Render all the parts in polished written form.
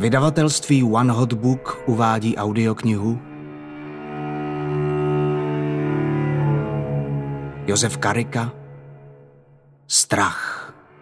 Vydavatelství One Hot Book uvádí audioknihu Josef Karika Strach.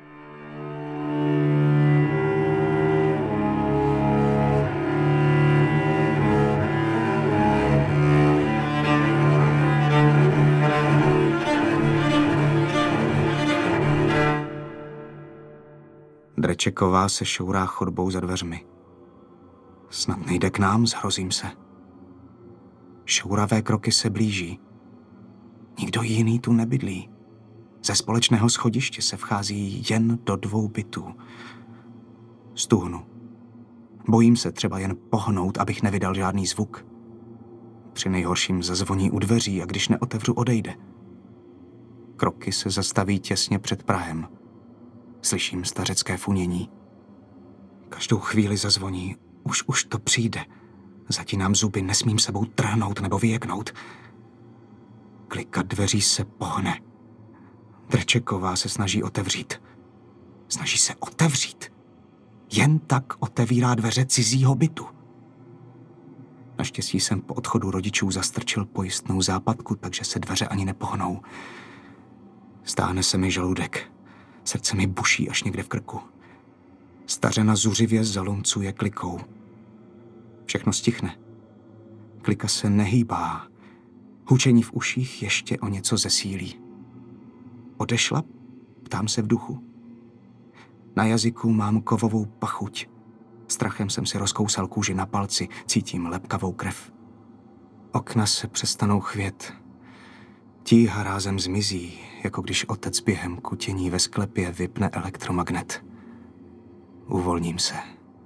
Drečeková se šourá chodbou za dveřmi. Snad nejde k nám, zhrozím se. Šouravé kroky se blíží. Nikdo jiný tu nebydlí. Ze společného schodiště se vchází jen do 2 bytů. Stuhnu. Bojím se třeba jen pohnout, abych nevydal žádný zvuk. Při nejhorším zazvoní u dveří a když neotevřu, odejde. Kroky se zastaví těsně před prahem. Slyším stařecké funění. Každou chvíli zazvoní. Už to přijde. Zatínám zuby, nesmím sebou trhnout nebo vyjeknout. Klika dveří se pohne. Drečeková se snaží otevřít. Snaží se otevřít. Jen tak otevírá dveře cizího bytu. Naštěstí jsem po odchodu rodičů zastrčil pojistnou západku, takže se dveře ani nepohnou. Stáhne se mi žaludek. Srdce mi buší až někde v krku. Stařena zuřivě zalomcuje klikou. Všechno stichne. Klika se nehýbá. Hučení v uších ještě o něco zesílí. Odešla? Ptám se v duchu. Na jazyku mám kovovou pachuť. Strachem jsem si rozkousal kůži na palci, cítím lepkavou krev. Okna se přestanou chvět. Tíha rázem zmizí, jako když otec během kutění ve sklepě vypne elektromagnet. Uvolním se.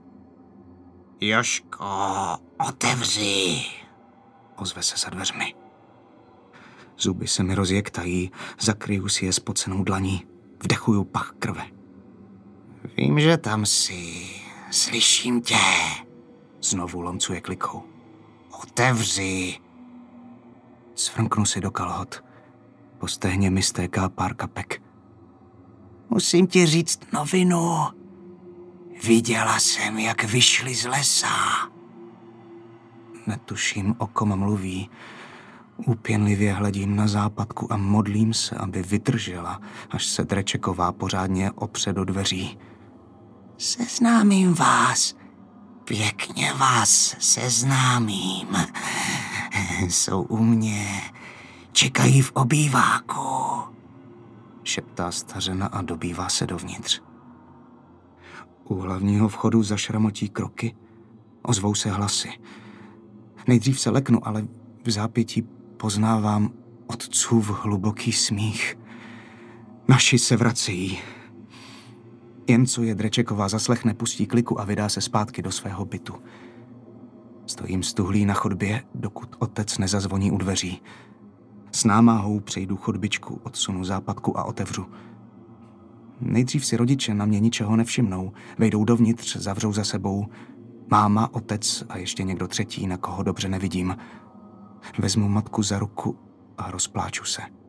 Jožko, otevři, ozve se za dveřmi. Zuby se mi rozjektají, zakryju si je spocenou dlaní, vdechuju pach krve. Vím, že tam jsi, slyším tě. Znovu lomcuje klikou. Otevři. Svrknu si do kalhot. Po stehně mi stéká pár kapek. Musím ti říct novinu. Viděla jsem, jak vyšli z lesa. Netuším, o kom mluví. Úpěnlivě hledím na západku a modlím se, aby vydržela, až se Drečeková pořádně opře do dveří. Seznámím vás. Pěkně vás seznámím. Jsou u mě. Čekají v obýváku. Šeptá stařena a dobývá se dovnitř. U hlavního vchodu zašramotí kroky. Ozvou se hlasy. Nejdřív se leknu, ale v zápětí poznávám otcův hluboký smích. Naši se vracejí. Jen co je Drečeková zaslechne, pustí kliku a vydá se zpátky do svého bytu. Stojím stuhlý na chodbě, dokud otec nezazvoní u dveří. S námahou přejdu chodbičku, odsunu západku a otevřu. Nejdřív si rodiče na mě ničeho nevšimnou. Vejdou dovnitř, zavřou za sebou. Máma, otec a ještě někdo třetí, na koho dobře nevidím. Vezmu matku za ruku a rozpláču se.